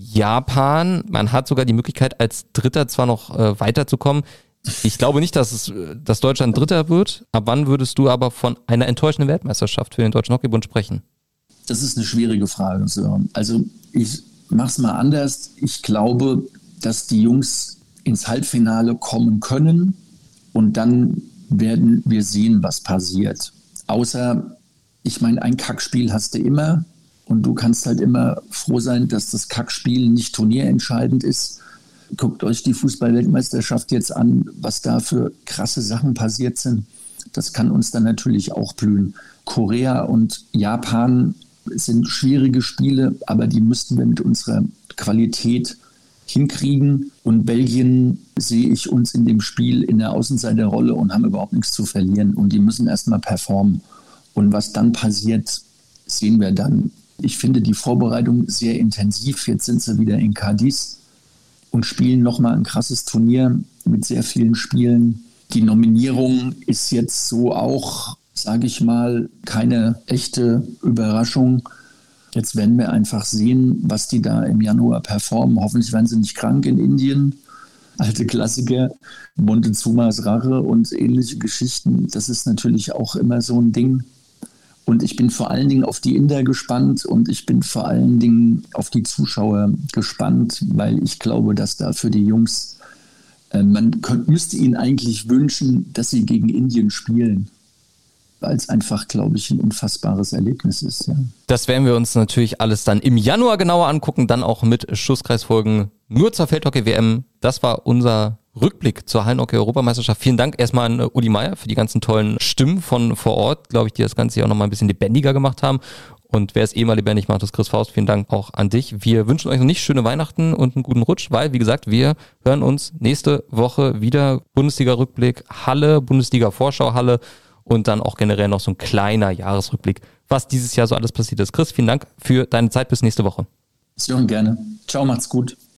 Japan. Man hat sogar die Möglichkeit, als Dritter zwar noch äh, weiterzukommen. Ich glaube nicht, dass es, dass Deutschland Dritter wird. Ab wann würdest du aber von einer enttäuschenden Weltmeisterschaft für den Deutschen Hockeybund sprechen? Das ist eine schwierige Frage, Sören. Also ich mache es mal anders. Ich glaube, dass die Jungs ins Halbfinale kommen können und dann werden wir sehen, was passiert. Außer, ich meine, ein Kackspiel hast du immer und du kannst halt immer froh sein, dass das Kackspiel nicht turnierentscheidend ist. Guckt euch die Fußball-Weltmeisterschaft jetzt an, was da für krasse Sachen passiert sind. Das kann uns dann natürlich auch blühen. Korea und Japan sind schwierige Spiele, aber die müssten wir mit unserer Qualität hinkriegen. Und Belgien sehe ich uns in dem Spiel in der Außenseiterrolle und haben überhaupt nichts zu verlieren. Und die müssen erstmal performen. Und was dann passiert, sehen wir dann. Ich finde die Vorbereitung sehr intensiv. Jetzt sind sie wieder in Cadiz und spielen nochmal ein krasses Turnier mit sehr vielen Spielen. Die Nominierung ist jetzt so auch, sage ich mal, keine echte Überraschung. Jetzt werden wir einfach sehen, was die da im Januar performen. Hoffentlich werden sie nicht krank in Indien. Alte Klassiker, Montezumas Rache und ähnliche Geschichten. Das ist natürlich auch immer so ein Ding. Und ich bin vor allen Dingen auf die Inder gespannt und ich bin vor allen Dingen auf die Zuschauer gespannt, weil ich glaube, dass da für die Jungs, äh, man könnte, müsste ihnen eigentlich wünschen, dass sie gegen Indien spielen. Weil es einfach, glaube ich, ein unfassbares Erlebnis ist. Ja. Das werden wir uns natürlich alles dann im Januar genauer angucken, dann auch mit Schusskreisfolgen nur zur Feldhockey-W M. Das war unser Rückblick zur Hallenhockey-Europameisterschaft. Vielen Dank erstmal an Uli Meier für die ganzen tollen Stimmen von vor Ort, glaube ich, die das Ganze ja auch nochmal ein bisschen lebendiger gemacht haben. Und wer es eh mal lebendig macht, ist Chris Faust. Vielen Dank auch an dich. Wir wünschen euch noch nicht schöne Weihnachten und einen guten Rutsch, weil, wie gesagt, wir hören uns nächste Woche wieder. Bundesliga-Rückblick, Halle, Bundesliga-Vorschau, Halle und dann auch generell noch so ein kleiner Jahresrückblick, was dieses Jahr so alles passiert ist. Chris, vielen Dank für deine Zeit. Bis nächste Woche. Sören, gerne. Ciao, macht's gut.